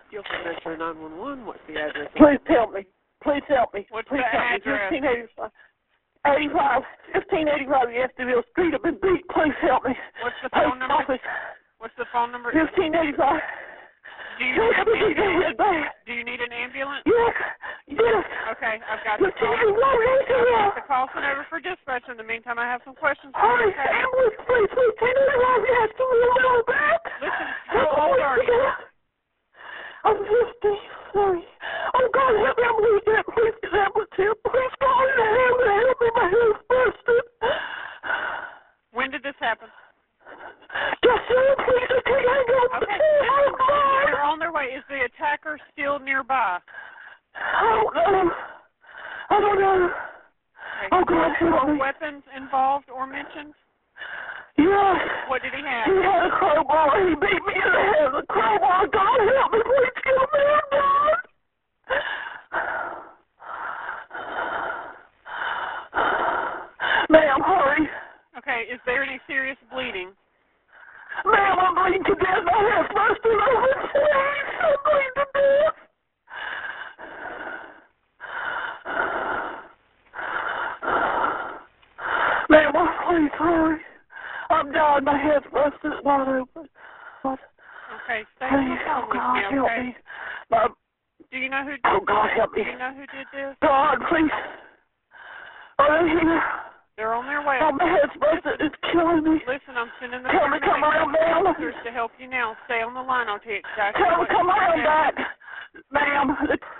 Guilford Metro 911. What's the address? Please help me. Please help me. What's Please the help address? Me. 1585 Yesterville Street. I've been beat. Please help me. What's the phone number? Office. What's the phone number? 1585. Do you need an ambulance? Do you need an ambulance? Yes. Yes. Okay, I've got the call sent over for dispatch. In the meantime, I have some questions for you. Okay? Ambulance, please. 1585 Yesterville back. Listen, how old are you? I'm 50. Sorry. Oh, God, help me. I'm losing it. Please get ambulance here. Please, God, help me. My head's busted. When did this happen? Just soon, please. I can't hang up. Okay. They're on their way. Is the attacker still nearby? I don't know. Okay. Oh, God, help Were me. weapons involved or mentioned? Yes. What did he have? He had a crowbar. He beat me in the head with a crowbar. God, help me. Please kill me. I'm done. Ma'am, hurry. Okay. Is there any serious bleeding? Ma'am, I'm bleeding to death. My head's busted open. Please, I'm bleeding to death. Ma'am, please hurry. I'm dying. My head's busted wide open. Okay, stay on the phone with me, okay? Help me. Mom. Do you know who did Oh, God, help me. Do you know who did this? God, please. Are they here? They're on their way. Oh, my head's busted. It's killing me. Listen, I'm sending the Tell me, come around, ma'am. officers to help you now. Stay on the line. I'll tell you exactly Tell me, what come around back. Ma'am.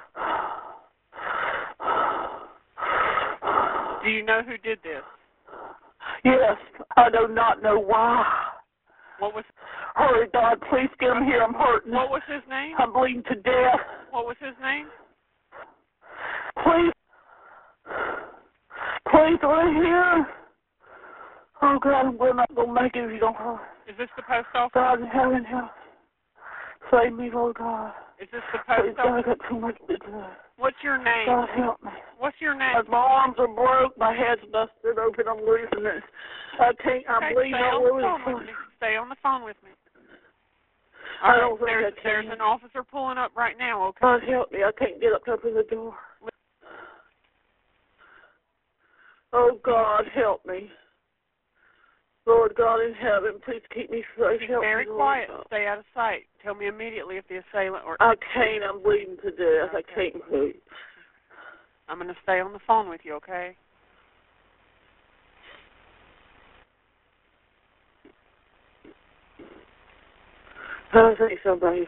Do you know who did this? Yes, I do not know why. What was? Hurry, God, please get him here. I'm hurting. What was his name? I'm bleeding to death. What was his name? Please. Please, right here. Oh, God, we're not going to make it if you don't hurry. Is this the post office? God in heaven, help. Save me, Lord God. Is this the post Please, God, I office? got too much to do. What's your name? God, help me. What's your name? My arms are broke. My head's busted open. I'm losing it. I'm bleeding all over the place. Stay on the phone with me. I don't think I can. There's an officer pulling up right now, okay? God, help me. I can't get up to open the door. Oh, God, help me. Lord God in heaven, please keep me safe. Be very quiet and stay out of sight. Tell me immediately if the assailant or... I can't. I'm bleeding to death. Okay. I can't move. I'm going to stay on the phone with you, okay? I think somebody's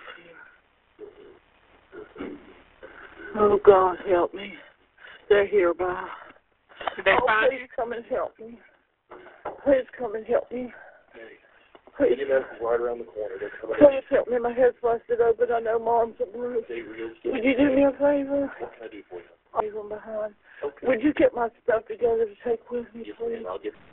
here. Oh, God, help me. They're here, bye. Did they find please you? Come and help me. Please come and help me. Please. You know, right around the corner. Please help me. My head's busted open. I know Mom's a bruise. Would you do me a favor? What can I do for you? I'll leave them behind. Okay. Would you get my stuff together to take with me, Yes, please? ma'am. I'll get